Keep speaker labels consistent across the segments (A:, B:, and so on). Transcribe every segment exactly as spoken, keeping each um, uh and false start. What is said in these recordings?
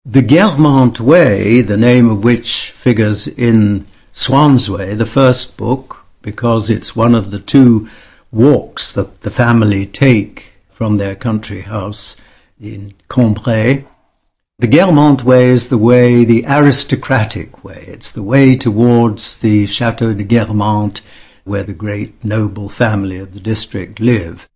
A: The Guermantes Way, the name of which figures in Swann's Way, the first book, because it's one of the two walks that the family take from their country house in Cambrai. The Guermantes Way is the way, the aristocratic way. It's the way towards the Chateau de Guermantes, where the great noble family of the district live.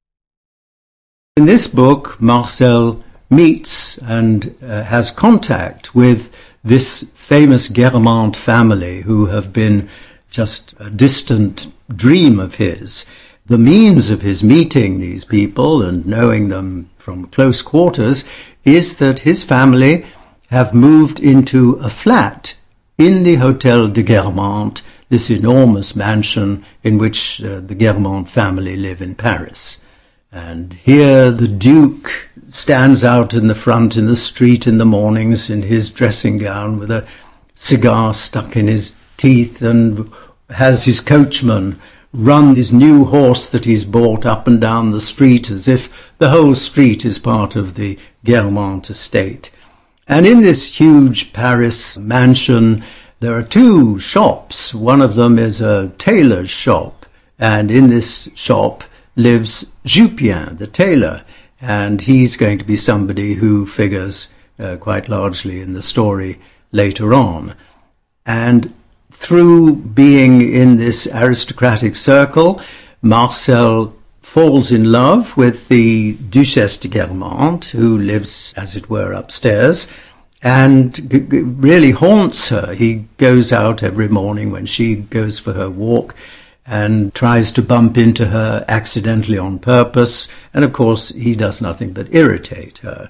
A: In this book, Marcel meets and uh, has contact with this famous Guermantes family, who have been just a distant dream of his. The means of his meeting these people and knowing them from close quarters is that his family have moved into a flat in the Hôtel de Guermantes, this enormous mansion in which uh, the Guermantes family live in Paris. And here the Duke stands out in the front in the street in the mornings in his dressing gown with a cigar stuck in his teeth, and has his coachman run his new horse that he's bought up and down the street as if the whole street is part of the Guermantes estate. And in this huge Paris mansion there are two shops. One of them is a tailor's shop, and in this shop lives Jupien, the tailor, and he's going to be somebody who figures uh, quite largely in the story later on. And through being in this aristocratic circle, Marcel falls in love with the Duchesse de Guermantes, who lives, as it were, upstairs, and g- g- really haunts her. He goes out every morning when she goes for her walk and tries to bump into her accidentally on purpose, and of course he does nothing but irritate her.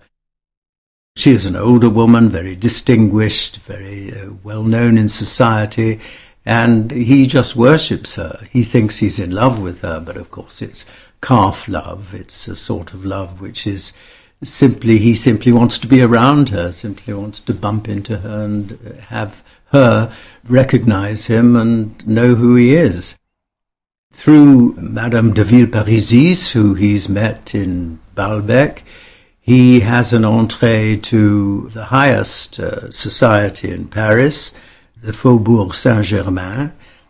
A: She is an older woman, very distinguished, very uh, well known in society, and he just worships her. He thinks he's in love with her, but of course it's calf love. It's a sort of love which is simply, he simply wants to be around her, simply wants to bump into her and have her recognize him and know who he is. Through Madame de Villeparisis, who he's met in Balbec, he has an entrée to the highest uh, society in Paris, the Faubourg Saint-Germain,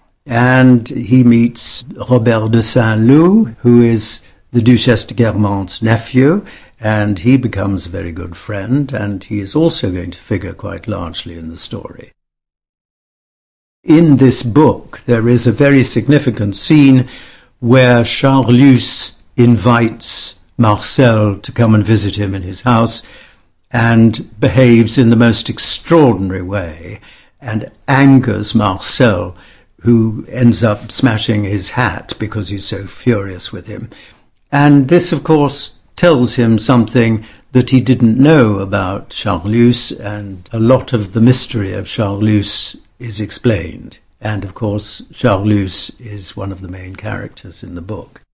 A: and he meets Robert de Saint-Loup, who is the Duchesse de Guermantes' nephew, and he becomes a very good friend, and he is also going to figure quite largely in the story. In this book, there is a very significant scene where Charlus invites Marcel to come and visit him in his house and behaves in the most extraordinary way and angers Marcel, who ends up smashing his hat because he's so furious with him. And this, of course, tells him something that he didn't know about Charlus, and a lot of the mystery of Charlus is explained. And, of course, Charlus is one of the main characters in the book.